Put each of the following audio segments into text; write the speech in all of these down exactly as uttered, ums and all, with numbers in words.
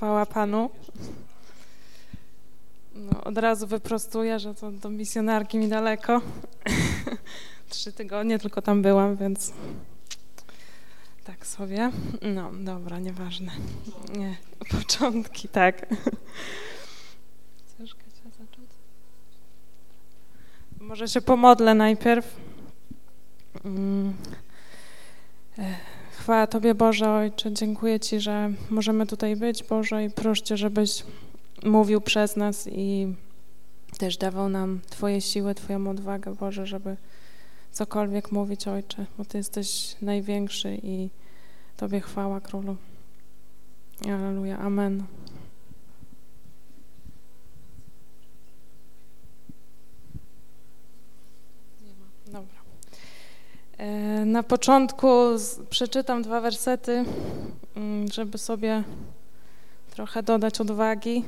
Chwała Panu. No, od razu wyprostuję, że to do misjonarki mi daleko. Trzy tygodnie tylko tam byłam, więc tak sobie. No, dobra, nieważne. Nie, początki, tak. Ciężko trzeba zacząć. Może się pomodlę najpierw. Chwała Tobie, Boże, Ojcze, dziękuję Ci, że możemy tutaj być, Boże, i proszę Cię, żebyś mówił przez nas i też dawał nam Twoje siły, Twoją odwagę, Boże, żeby cokolwiek mówić, Ojcze, bo Ty jesteś największy i Tobie chwała, Królu. Alleluja, amen. Dobra. Na początku przeczytam dwa wersety, żeby sobie trochę dodać odwagi.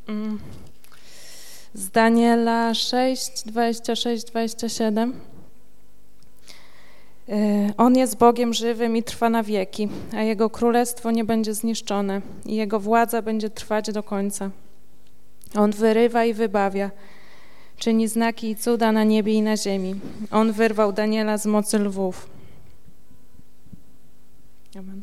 Z Daniela sześć, dwadzieścia sześć, dwadzieścia siedem. On jest Bogiem żywym i trwa na wieki, a Jego królestwo nie będzie zniszczone i Jego władza będzie trwać do końca. On wyrywa i wybawia, czyni znaki i cuda na niebie i na ziemi. On wyrwał Daniela z mocy lwów. Amen.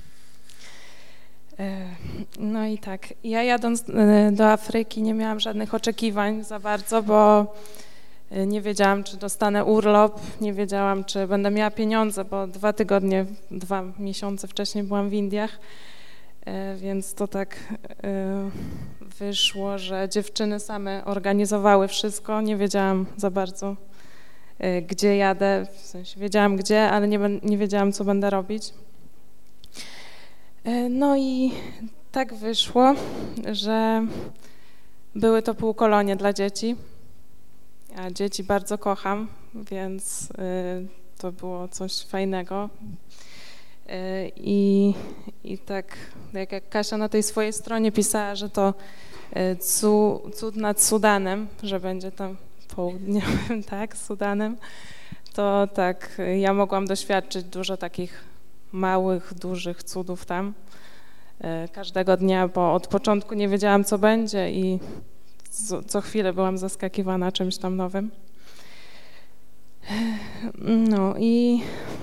No i tak, ja jadąc do Afryki nie miałam żadnych oczekiwań za bardzo, bo nie wiedziałam, czy dostanę urlop, nie wiedziałam, czy będę miała pieniądze, bo dwa tygodnie, dwa miesiące wcześniej byłam w Indiach, więc to tak wyszło, że dziewczyny same organizowały wszystko, nie wiedziałam za bardzo, gdzie jadę, w sensie wiedziałam gdzie, ale nie, nie wiedziałam, co będę robić. No i tak wyszło, że były to półkolonie dla dzieci, a dzieci bardzo kocham, więc to było coś fajnego. I, i tak jak Kasia na tej swojej stronie pisała, że to cud nad Sudanem, że będzie tam południowym, tak, Sudanem, to tak ja mogłam doświadczyć dużo takich małych, dużych cudów tam każdego dnia, bo od początku nie wiedziałam, co będzie i co, co chwilę byłam zaskakiwana czymś tam nowym. No i,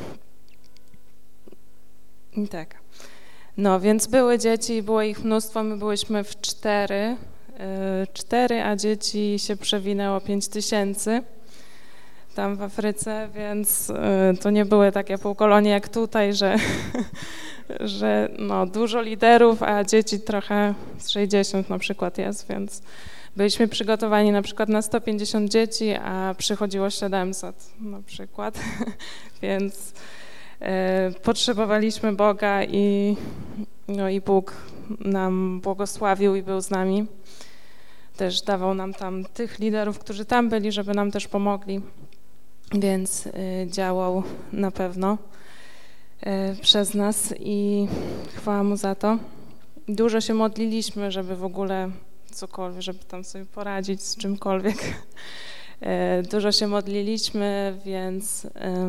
i tak. No więc były dzieci, było ich mnóstwo, my byłyśmy w cztery, cztery, a dzieci się przewinęło pięć tysięcy tam w Afryce, więc to nie były takie półkolonie jak tutaj, że, że no, dużo liderów, a dzieci trochę z sześćdziesiąt na przykład jest, więc byliśmy przygotowani na przykład na sto pięćdziesiąt dzieci, a przychodziło siedemset na przykład, więc e, potrzebowaliśmy Boga i, no, i Bóg nam błogosławił i był z nami. Też dawał nam tam tych liderów, którzy tam byli, żeby nam też pomogli. Więc y, działał na pewno y, przez nas i chwała Mu za to. Dużo się modliliśmy, żeby w ogóle cokolwiek, żeby tam sobie poradzić z czymkolwiek. Y, dużo się modliliśmy, więc y,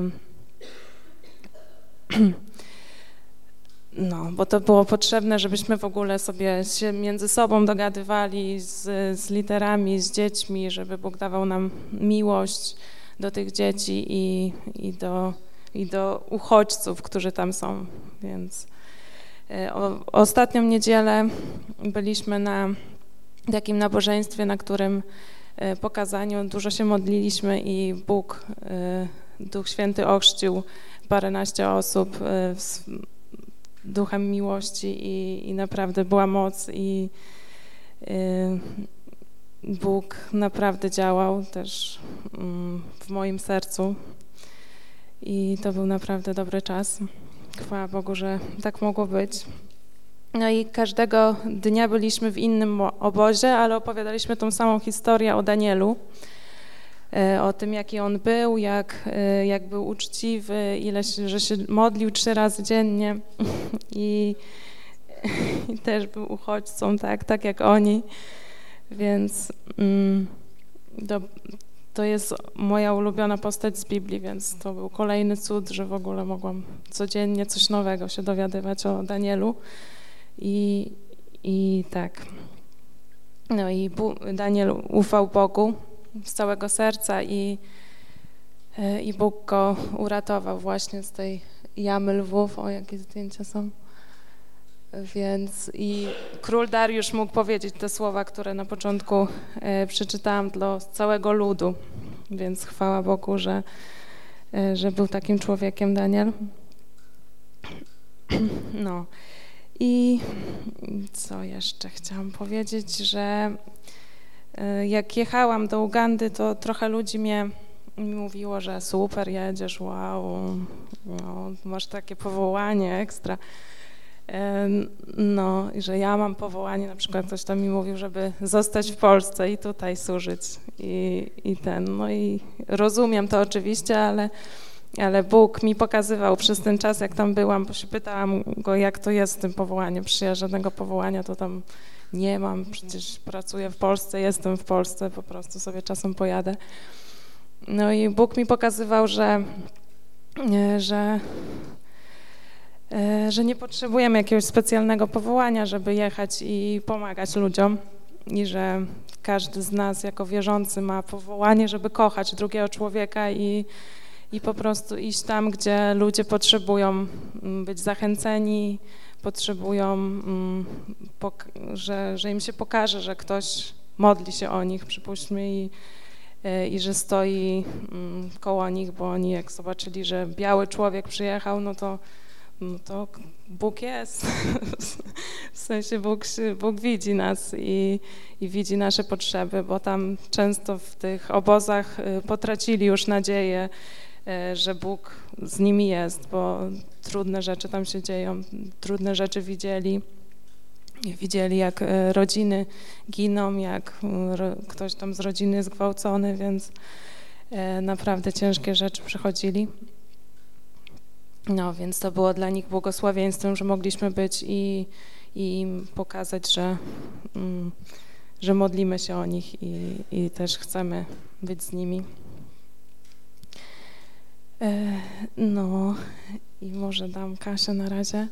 no, bo to było potrzebne, żebyśmy w ogóle sobie się między sobą dogadywali z, z liderami, z dziećmi, żeby Bóg dawał nam miłość do tych dzieci i, i, do, i do uchodźców, którzy tam są. Więc o, ostatnią niedzielę byliśmy na takim nabożeństwie, na którym po kazaniu dużo się modliliśmy i Bóg, Duch Święty ochrzcił paręnaście osób z duchem miłości i, i naprawdę była moc i Bóg naprawdę działał też w moim sercu i to był naprawdę dobry czas. Chwała Bogu, że tak mogło być. No i każdego dnia byliśmy w innym obozie, ale opowiadaliśmy tą samą historię o Danielu, o tym, jaki on był, jak, jak był uczciwy, ile się, że się modlił trzy razy dziennie i, i też był uchodźcą, tak, tak jak oni. Więc mm, to, to jest moja ulubiona postać z Biblii, więc to był kolejny cud, że w ogóle mogłam codziennie coś nowego się dowiadywać o Danielu. I, I tak. No i Daniel ufał Bogu z całego serca i, i Bóg go uratował właśnie z tej jamy lwów. O, jakie zdjęcia są. Więc i król Dariusz mógł powiedzieć te słowa, które na początku e, przeczytałam dla całego ludu. Więc chwała Bogu, że, e, że był takim człowiekiem Daniel. No i co jeszcze chciałam powiedzieć, że e, jak jechałam do Ugandy, to trochę ludzi mnie mi mówiło, że super jedziesz, wow, no, masz takie powołanie ekstra. No, i że ja mam powołanie, na przykład ktoś tam mi mówił, żeby zostać w Polsce i tutaj służyć i, i ten, no i rozumiem to oczywiście, ale, ale Bóg mi pokazywał przez ten czas, jak tam byłam, bo się pytałam go, jak to jest z tym powołaniem, przecież ja żadnego powołania to tam nie mam, przecież pracuję w Polsce, jestem w Polsce, po prostu sobie czasem pojadę. No i Bóg mi pokazywał, że, że że nie potrzebujemy jakiegoś specjalnego powołania, żeby jechać i pomagać ludziom i że każdy z nas jako wierzący ma powołanie, żeby kochać drugiego człowieka i, i po prostu iść tam, gdzie ludzie potrzebują być zachęceni, potrzebują, że, że im się pokaże, że ktoś modli się o nich, przypuśćmy, i, i że stoi koło nich, bo oni jak zobaczyli, że biały człowiek przyjechał, no to no to Bóg jest, w sensie Bóg, Bóg widzi nas i, i widzi nasze potrzeby, bo tam często w tych obozach potracili już nadzieję, że Bóg z nimi jest, bo trudne rzeczy tam się dzieją, trudne rzeczy widzieli. Widzieli, jak rodziny giną, jak ktoś tam z rodziny jest zgwałcony, więc naprawdę ciężkie rzeczy przechodzili. No, więc to było dla nich błogosławieństwem, że mogliśmy być i, i im pokazać, że, mm, że modlimy się o nich i, i też chcemy być z nimi. E, no i może dam Kasię na razie.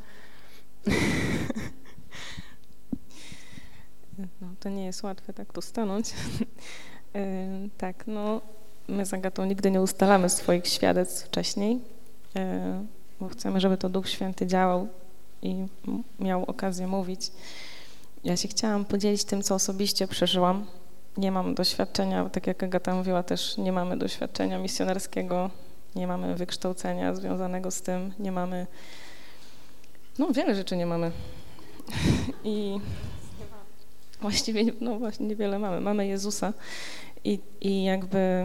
No, to nie jest łatwe tak tu stanąć. e, tak, no my z Agatą nigdy nie ustalamy swoich świadectw wcześniej, e, bo chcemy, żeby to Duch Święty działał i miał okazję mówić. Ja się chciałam podzielić tym, co osobiście przeżyłam. Nie mam doświadczenia, tak jak Agata mówiła, też nie mamy doświadczenia misjonarskiego, nie mamy wykształcenia związanego z tym, nie mamy, no wiele rzeczy nie mamy. I właściwie, no właśnie niewiele mamy. Mamy Jezusa i, i jakby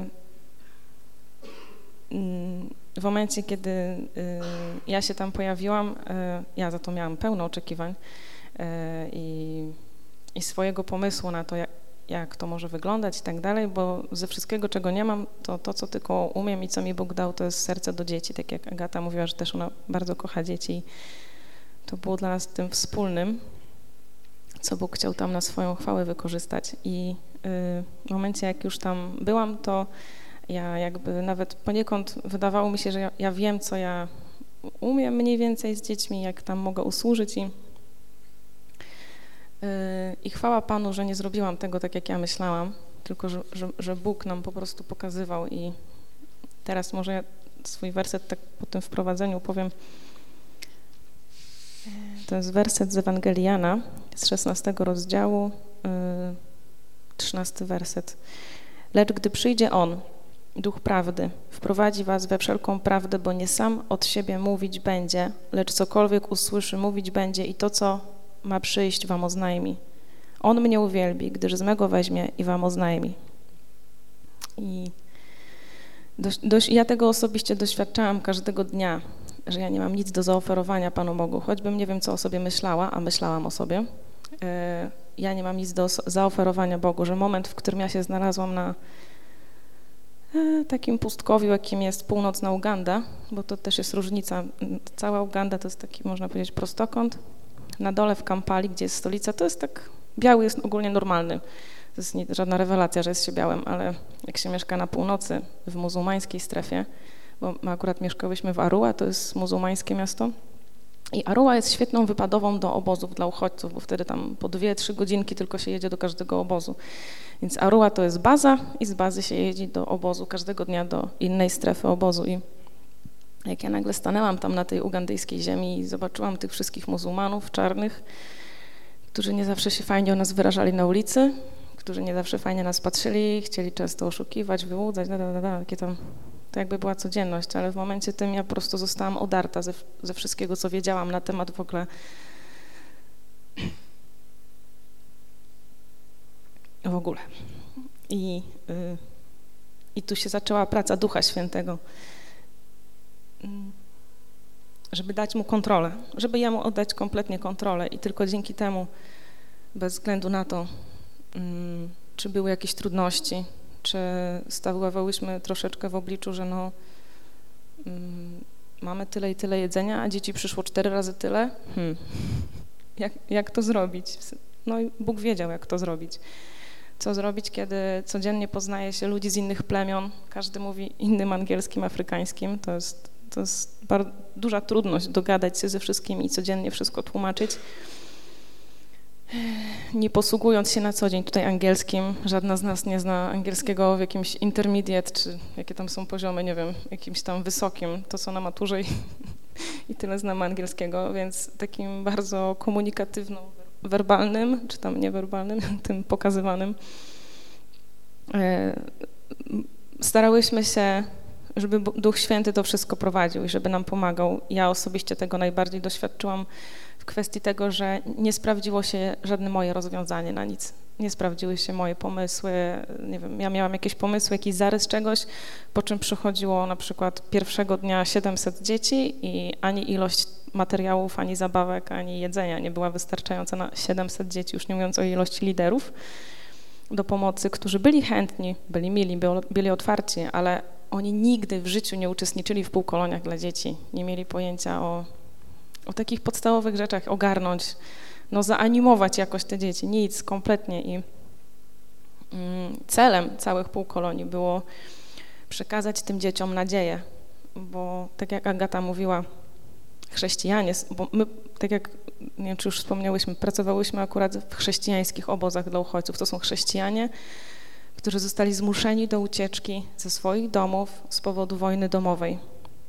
w momencie, kiedy ja się tam pojawiłam, ja za to miałam pełno oczekiwań i, i swojego pomysłu na to, jak, jak to może wyglądać i tak dalej, bo ze wszystkiego, czego nie mam, to to, co tylko umiem i co mi Bóg dał, to jest serce do dzieci, tak jak Agata mówiła, że też ona bardzo kocha dzieci. To było dla nas tym wspólnym, co Bóg chciał tam na swoją chwałę wykorzystać. I w momencie, jak już tam byłam, to ja jakby nawet poniekąd wydawało mi się, że ja, ja wiem, co ja umiem mniej więcej z dziećmi, jak tam mogę usłużyć i, yy, i chwała Panu, że nie zrobiłam tego tak, jak ja myślałam, tylko że, że, że Bóg nam po prostu pokazywał i teraz może ja swój werset tak po tym wprowadzeniu powiem. To jest werset z Ewangelii Jana z szesnastego rozdziału, yy, trzynasty werset. Lecz gdy przyjdzie On, Duch Prawdy, wprowadzi was we wszelką prawdę, bo nie sam od siebie mówić będzie, lecz cokolwiek usłyszy, mówić będzie i to, co ma przyjść, wam oznajmi. On mnie uwielbi, gdyż z mego weźmie i wam oznajmi. I dość, dość, ja tego osobiście doświadczałam każdego dnia, że ja nie mam nic do zaoferowania Panu Bogu, choćbym nie wiem, co o sobie myślała, a myślałam o sobie. Ja nie mam nic do zaoferowania Bogu, że moment, w którym ja się znalazłam na takim pustkowiu, jakim jest północna Uganda, bo to też jest różnica. Cała Uganda to jest taki, można powiedzieć, prostokąt. Na dole w Kampali, gdzie jest stolica, to jest tak, biały jest ogólnie normalny. To jest nie, żadna rewelacja, że jest się białym, ale jak się mieszka na północy, w muzułmańskiej strefie, bo my akurat mieszkałyśmy w Arua, to jest muzułmańskie miasto, I Arua jest świetną wypadową do obozów dla uchodźców, bo wtedy tam po dwie, trzy godzinki tylko się jedzie do każdego obozu. Więc Arua to jest baza i z bazy się jedzie do obozu każdego dnia do innej strefy obozu. I jak ja nagle stanęłam tam na tej ugandyjskiej ziemi i zobaczyłam tych wszystkich muzułmanów czarnych, którzy nie zawsze się fajnie o nas wyrażali na ulicy, którzy nie zawsze fajnie nas patrzyli, chcieli często oszukiwać, wyłudzać, da, da, da, da, takie tam, to jakby była codzienność, ale w momencie tym ja po prostu zostałam odarta ze, ze wszystkiego, co wiedziałam na temat w ogóle w ogóle. I, y, i tu się zaczęła praca Ducha Świętego, żeby dać mu kontrolę, żeby jemu oddać kompletnie kontrolę i tylko dzięki temu, bez względu na to, mm, czy były jakieś trudności, czy stawałyśmy troszeczkę w obliczu, że no mm, mamy tyle i tyle jedzenia, a dzieci przyszło cztery razy tyle, hmm. jak, jak to zrobić? No i Bóg wiedział, jak to zrobić. Co zrobić, kiedy codziennie poznaje się ludzi z innych plemion, każdy mówi innym angielskim, afrykańskim, to jest, to jest bardzo duża trudność dogadać się ze wszystkimi i codziennie wszystko tłumaczyć. Nie posługując się na co dzień tutaj angielskim, żadna z nas nie zna angielskiego w jakimś intermediate, czy jakie tam są poziomy, nie wiem, jakimś tam wysokim, to co na maturze i, i tyle znamy angielskiego, więc takim bardzo komunikatywną, werbalnym, czy tam niewerbalnym, tym pokazywanym. Starałyśmy się, żeby Duch Święty to wszystko prowadził i żeby nam pomagał. Ja osobiście tego najbardziej doświadczyłam w kwestii tego, że nie sprawdziło się żadne moje rozwiązanie na nic. Nie sprawdziły się moje pomysły, nie wiem, ja miałam jakieś pomysły, jakiś zarys czegoś, po czym przychodziło na przykład pierwszego dnia siedemset dzieci i ani ilość materiałów, ani zabawek, ani jedzenia nie była wystarczająca na siedemset dzieci, już nie mówiąc o ilości liderów do pomocy, którzy byli chętni, byli mili, byli otwarci, ale oni nigdy w życiu nie uczestniczyli w półkoloniach dla dzieci, nie mieli pojęcia o, o takich podstawowych rzeczach, ogarnąć, no zaanimować jakoś te dzieci, nic, kompletnie. I mm, celem całych półkolonii było przekazać tym dzieciom nadzieję, bo tak jak Agata mówiła, chrześcijanie, bo my, tak jak, nie wiem, czy już wspomniałyśmy, pracowałyśmy akurat w chrześcijańskich obozach dla uchodźców. To są chrześcijanie, którzy zostali zmuszeni do ucieczki ze swoich domów z powodu wojny domowej.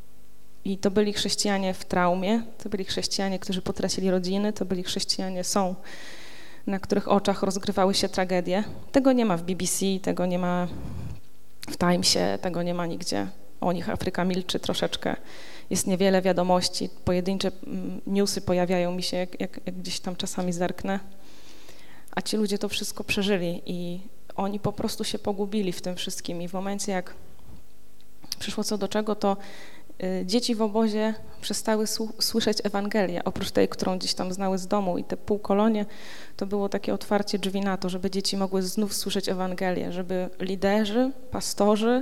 I to byli chrześcijanie w traumie, to byli chrześcijanie, którzy potracili rodziny, to byli chrześcijanie, są, na których oczach rozgrywały się tragedie. Tego nie ma w B B C, tego nie ma w Timesie, tego nie ma nigdzie. O nich Afryka milczy troszeczkę. Jest niewiele wiadomości, pojedyncze newsy pojawiają mi się, jak, jak, jak gdzieś tam czasami zerknę. A ci ludzie to wszystko przeżyli i oni po prostu się pogubili w tym wszystkim. I w momencie, jak przyszło co do czego, to y, dzieci w obozie przestały słyszeć Ewangelię. Oprócz tej, którą gdzieś tam znały z domu i te półkolonie, to było takie otwarcie drzwi na to, żeby dzieci mogły znów słyszeć Ewangelię, żeby liderzy, pastorzy,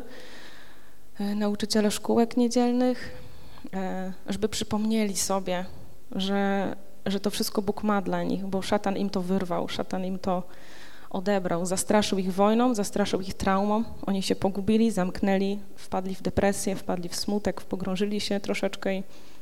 y, nauczyciele szkółek niedzielnych, y, żeby przypomnieli sobie, że, że to wszystko Bóg ma dla nich, bo szatan im to wyrwał, szatan im to odebrał, zastraszył ich wojną, zastraszył ich traumą, oni się pogubili, zamknęli, wpadli w depresję, wpadli w smutek, pogrążyli się troszeczkę i,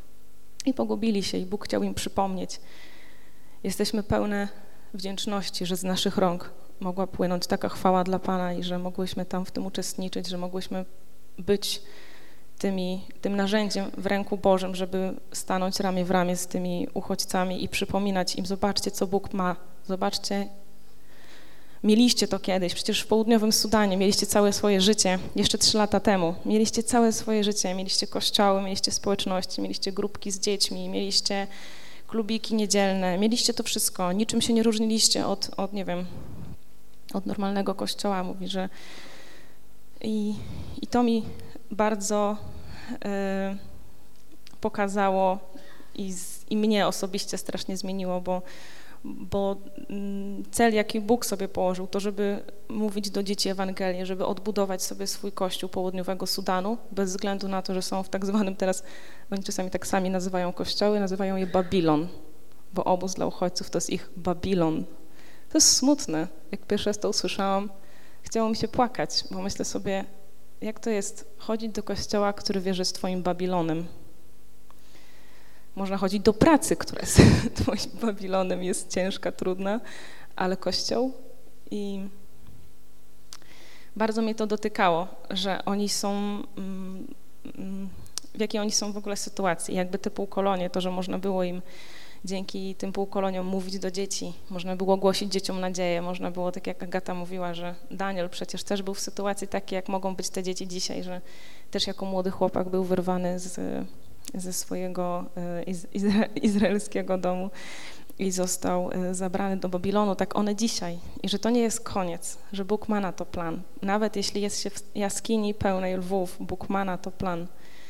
i pogubili się i Bóg chciał im przypomnieć. Jesteśmy pełne wdzięczności, że z naszych rąk mogła płynąć taka chwała dla Pana i że mogłyśmy tam w tym uczestniczyć, że mogłyśmy być tymi, tym narzędziem w ręku Bożym, żeby stanąć ramię w ramię z tymi uchodźcami i przypominać im, zobaczcie, co Bóg ma, zobaczcie, mieliście to kiedyś, przecież w południowym Sudanie mieliście całe swoje życie, jeszcze trzy lata temu. Mieliście całe swoje życie, mieliście kościoły, mieliście społeczności, mieliście grupki z dziećmi, mieliście klubiki niedzielne, mieliście to wszystko. Niczym się nie różniliście od, od nie wiem, od normalnego kościoła. Mówi, że i, i to mi bardzo y, pokazało i, z, i mnie osobiście strasznie zmieniło, bo bo cel, jaki Bóg sobie położył, to żeby mówić do dzieci Ewangelię, żeby odbudować sobie swój kościół południowego Sudanu, bez względu na to, że są w tak zwanym teraz, oni czasami tak sami nazywają kościoły, nazywają je Babilon, bo obóz dla uchodźców to jest ich Babilon. To jest smutne. Jak pierwszy raz to usłyszałam, chciało mi się płakać, bo myślę sobie, jak to jest chodzić do kościoła, który wie, że jest twoim Babilonem. Można chodzić do pracy, która jest twoim Babilonem, jest ciężka, trudna, ale Kościół i bardzo mnie to dotykało, że oni są, w jakiej oni są w ogóle sytuacji. Jakby te półkolonie, to, że można było im dzięki tym półkoloniom mówić do dzieci, można było głosić dzieciom nadzieję, można było, tak jak Agata mówiła, że Daniel przecież też był w sytuacji takiej, jak mogą być te dzieci dzisiaj, że też jako młody chłopak był wyrwany z, ze swojego izra, izraelskiego domu i został zabrany do Babilonu, tak one dzisiaj. I że to nie jest koniec, że Bóg ma na to plan. Nawet jeśli jest się w jaskini pełnej lwów, Bóg ma na to plan.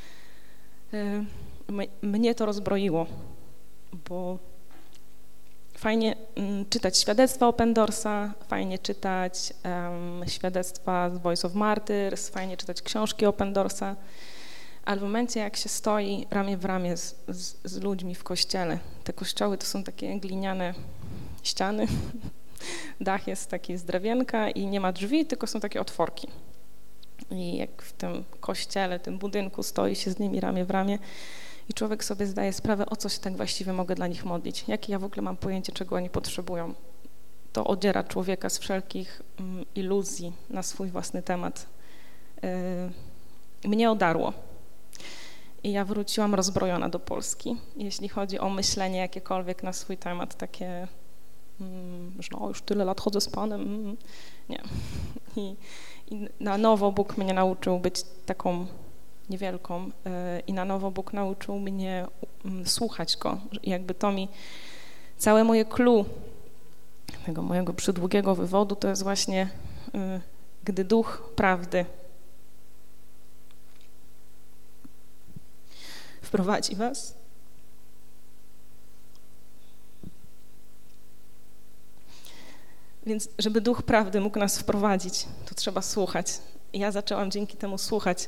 Mnie to rozbroiło, bo fajnie czytać świadectwa Open Doorsa, fajnie czytać um, świadectwa z Voice of Martyrs, fajnie czytać książki Open Doorsa, ale w momencie, jak się stoi ramię w ramię z, z, z ludźmi w kościele, te kościoły to są takie gliniane ściany, dach jest taki z drewienka i nie ma drzwi, tylko są takie otworki. I jak w tym kościele, tym budynku stoi się z nimi ramię w ramię i człowiek sobie zdaje sprawę, o co się tak właściwie mogę dla nich modlić, jakie ja w ogóle mam pojęcie, czego oni potrzebują. To odziera człowieka z wszelkich mm, iluzji na swój własny temat. Yy, mnie odarło. I ja wróciłam rozbrojona do Polski, jeśli chodzi o myślenie jakiekolwiek na swój temat, takie, mm, że no, już tyle lat chodzę z Panem, mm, nie. I, I na nowo Bóg mnie nauczył być taką niewielką yy, i na nowo Bóg nauczył mnie um, słuchać Go. I jakby to mi, całe moje clue tego mojego przydługiego wywodu to jest właśnie, yy, gdy Duch Prawdy wprowadzi was. Więc żeby Duch Prawdy mógł nas wprowadzić, to trzeba słuchać. I ja zaczęłam dzięki temu słuchać.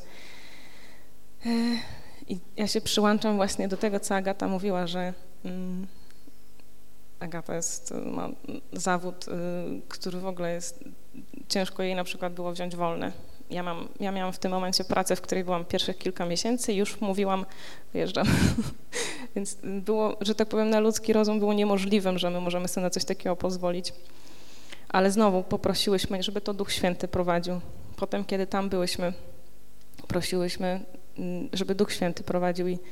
I ja się przyłączam właśnie do tego, co Agata mówiła, że um, Agata jest, ma zawód, y, który w ogóle jest, ciężko jej na przykład było wziąć wolne. Ja, mam, ja miałam w tym momencie pracę, w której byłam pierwszych kilka miesięcy i już mówiłam, wyjeżdżam. Więc było, że tak powiem, na ludzki rozum było niemożliwym, że my możemy sobie na coś takiego pozwolić. Ale znowu poprosiłyśmy, żeby to Duch Święty prowadził. Potem, kiedy tam byłyśmy, prosiłyśmy, żeby Duch Święty prowadził i,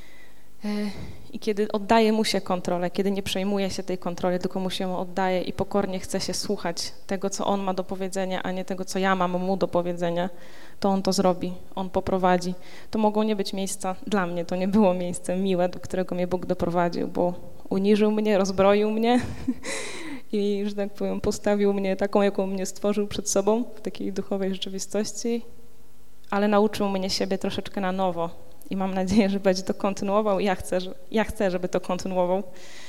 i kiedy oddaje mu się kontrolę, kiedy nie przejmuje się tej kontroli, tylko mu się ją oddaje i pokornie chce się słuchać tego, co on ma do powiedzenia, a nie tego, co ja mam mu do powiedzenia, to on to zrobi, on poprowadzi. To mogło nie być miejsca dla mnie, to nie było miejsce miłe, do którego mnie Bóg doprowadził, bo uniżył mnie, rozbroił mnie i, że tak powiem, postawił mnie taką, jaką mnie stworzył przed sobą w takiej duchowej rzeczywistości, ale nauczył mnie siebie troszeczkę na nowo. I mam nadzieję, że będzie to kontynuował. Ja chcę, że, ja chcę, żeby to kontynuował.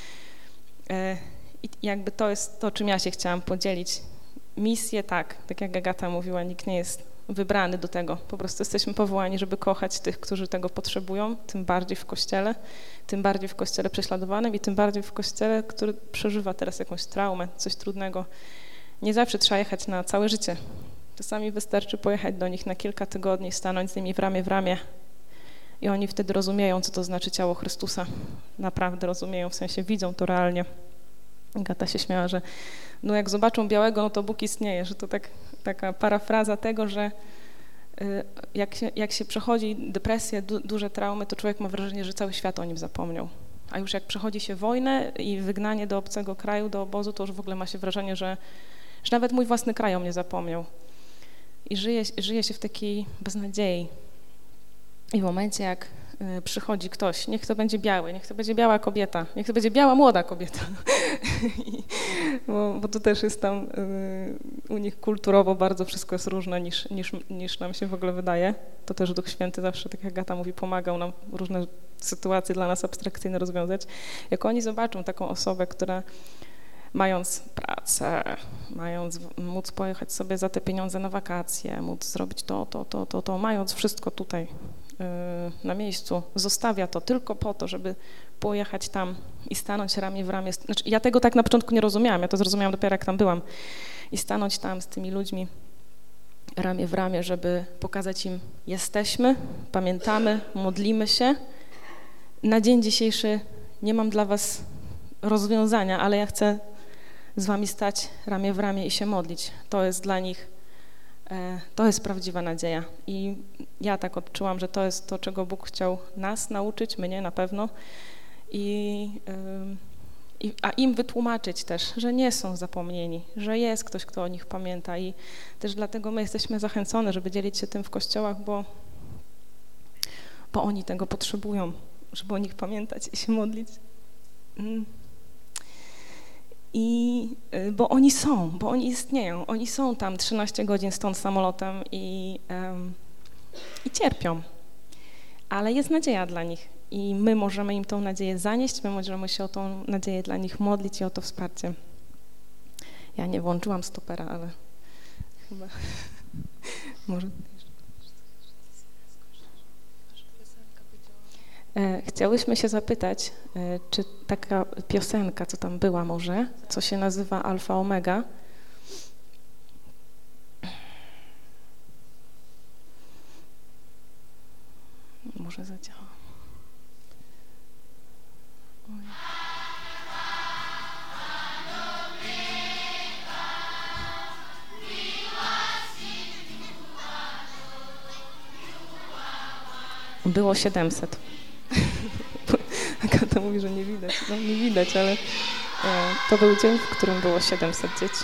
I jakby to jest to, czym ja się chciałam podzielić. Misję tak, tak jak Agata mówiła, nikt nie jest wybrany do tego. Po prostu jesteśmy powołani, żeby kochać tych, którzy tego potrzebują, tym bardziej w Kościele, tym bardziej w Kościele prześladowanym i tym bardziej w Kościele, który przeżywa teraz jakąś traumę, coś trudnego. Nie zawsze trzeba jechać na całe życie. Czasami wystarczy pojechać do nich na kilka tygodni, stanąć z nimi w ramię w ramię, i oni wtedy rozumieją, co to znaczy ciało Chrystusa. Naprawdę rozumieją, w sensie widzą to realnie. Agata się śmiała, że no jak zobaczą białego, no to Bóg istnieje, że to tak, taka parafraza tego, że y, jak, się, jak się przechodzi depresję, du, duże traumy, to człowiek ma wrażenie, że cały świat o nim zapomniał. A już jak przechodzi się wojnę i wygnanie do obcego kraju, do obozu, to już w ogóle ma się wrażenie, że, że nawet mój własny kraj o mnie zapomniał. I żyje, żyje się w takiej beznadziei. I w momencie, jak y, przychodzi ktoś, niech to będzie biały, niech to będzie biała kobieta, niech to będzie biała młoda kobieta, I, bo, bo to też jest tam y, u nich kulturowo bardzo wszystko jest różne niż, niż, niż nam się w ogóle wydaje. To też Duch Święty zawsze, tak jak Agata mówi, pomagał nam różne sytuacje dla nas abstrakcyjne rozwiązać. Jak oni zobaczą taką osobę, która mając pracę, mając móc pojechać sobie za te pieniądze na wakacje, móc zrobić to, to, to, to, to mając wszystko tutaj na miejscu, zostawia to tylko po to, żeby pojechać tam i stanąć ramię w ramię. Znaczy, ja tego tak na początku nie rozumiałam, ja to zrozumiałam dopiero jak tam byłam. I stanąć tam z tymi ludźmi ramię w ramię, żeby pokazać im, jesteśmy, pamiętamy, modlimy się Na dzień dzisiejszy nie mam dla was rozwiązania, ale ja chcę z wami stać ramię w ramię i się modlić. To jest dla nich, to jest prawdziwa nadzieja. I ja tak odczułam, że to jest to, czego Bóg chciał nas nauczyć, mnie na pewno. I, i, a im wytłumaczyć też, że nie są zapomnieni, że jest ktoś, kto o nich pamięta. I też dlatego my jesteśmy zachęcone, żeby dzielić się tym w kościołach, bo, bo oni tego potrzebują, żeby o nich pamiętać i się modlić. I bo oni są, bo oni istnieją, oni są tam trzynaście godzin stąd samolotem i, um, i cierpią, ale jest nadzieja dla nich i my możemy im tą nadzieję zanieść, my możemy się o tą nadzieję dla nich modlić i o to wsparcie. Ja nie włączyłam stopera, ale chyba może... Chciałyśmy się zapytać, czy taka piosenka, co tam była może, co się nazywa Alfa Omega, może zadziała. Oj. Było siedemset. Agata mówi, że nie widać. No nie widać, ale e, to był dzień, w którym było siedemset dzieci.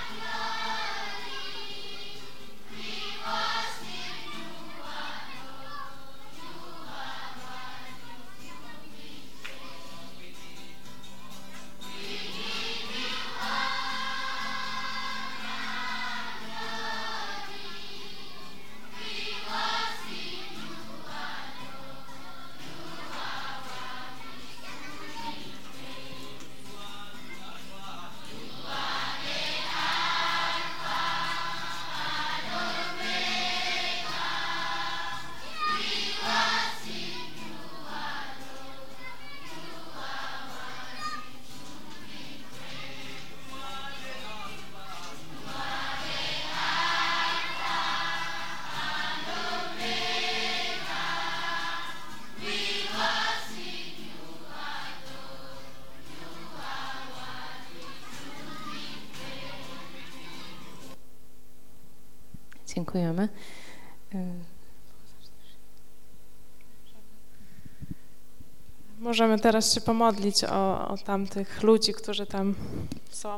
Dziękujemy. Możemy teraz się pomodlić o, o tamtych ludzi, którzy tam są.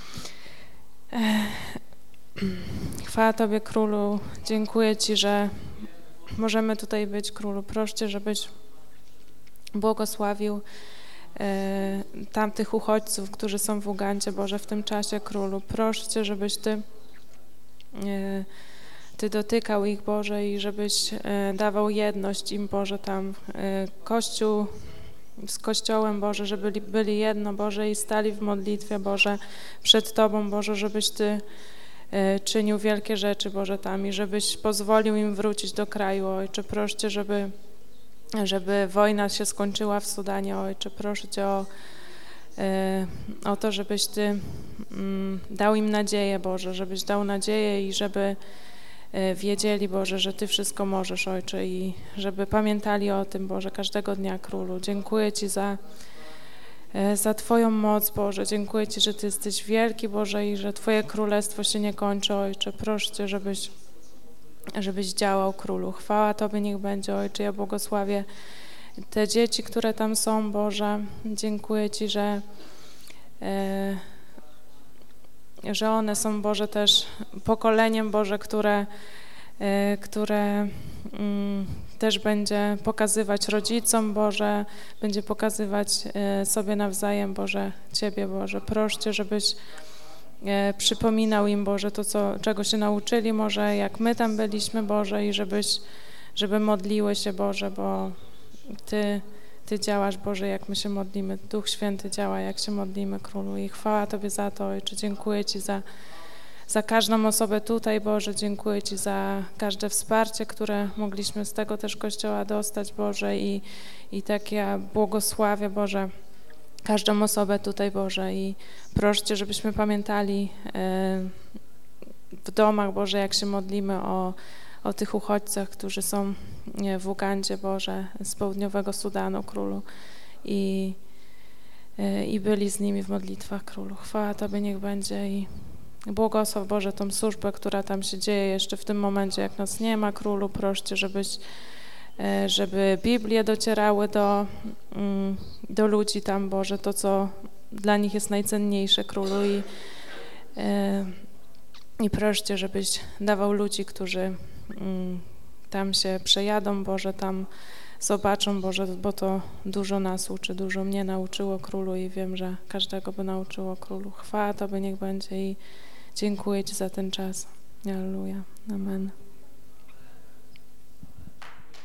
Chwała Tobie, Królu. Dziękuję Ci, że możemy tutaj być, Królu. Proszę Cię, żebyś błogosławił e, tamtych uchodźców, którzy są w Ugandzie, Boże, w tym czasie, Królu. Proszę Cię, żebyś Ty e, Ty dotykał ich, Boże, i żebyś e, dawał jedność im, Boże, tam e, Kościół z Kościołem, Boże, żeby byli, byli jedno, Boże, i stali w modlitwie, Boże, przed Tobą, Boże, żebyś Ty e, czynił wielkie rzeczy, Boże, tam i żebyś pozwolił im wrócić do kraju, Ojcze. Proszę Cię, żeby, żeby wojna się skończyła w Sudanie, Ojcze. Proszę Cię o, e, o to, żebyś Ty mm, dał im nadzieję, Boże, żebyś dał nadzieję i żeby wiedzieli, Boże, że Ty wszystko możesz, Ojcze, i żeby pamiętali o tym, Boże, każdego dnia, Królu. Dziękuję Ci za, za Twoją moc, Boże. Dziękuję Ci, że Ty jesteś wielki, Boże, i że Twoje królestwo się nie kończy, Ojcze. Proszę Cię, żebyś, żebyś działał, Królu. Chwała Tobie niech będzie, Ojcze. Ja błogosławię te dzieci, które tam są, Boże. Dziękuję Ci, że e, że one są, Boże, też pokoleniem, Boże, które, y, które y, też będzie pokazywać rodzicom, Boże, będzie pokazywać y, sobie nawzajem, Boże, Ciebie, Boże. Proszę Cię, żebyś y, przypominał im, Boże, to, co, czego się nauczyli, może jak my tam byliśmy, Boże, i żebyś, żeby modliły się, Boże, bo Ty Ty działasz, Boże, jak my się modlimy. Duch Święty działa, jak się modlimy, Królu. I chwała Tobie za to, Ojcze. Dziękuję Ci za, za każdą osobę tutaj, Boże. Dziękuję Ci za każde wsparcie, które mogliśmy z tego też Kościoła dostać, Boże. I, i tak ja błogosławię, Boże, każdą osobę tutaj, Boże. I proszę Cię, żebyśmy pamiętali e, w domach, Boże, jak się modlimy o o tych uchodźcach, którzy są w Ugandzie, Boże, z południowego Sudanu, Królu. I, i byli z nimi w modlitwach, Królu. Chwała Tobie niech będzie i błogosław, Boże, tą służbę, która tam się dzieje jeszcze w tym momencie, jak nas nie ma, Królu. Proszę Cię, żebyś, żeby Biblie docierały do, do ludzi tam, Boże, to, co dla nich jest najcenniejsze, Królu. I, i proszę Cię, żebyś dawał ludzi, którzy tam się przejadą, Boże, tam zobaczą, Boże, bo to dużo nas uczy, dużo mnie nauczyło, Królu, i wiem, że każdego by nauczyło, Królu. Chwała Tobie niech będzie i dziękuję Ci za ten czas. Alleluja. Amen.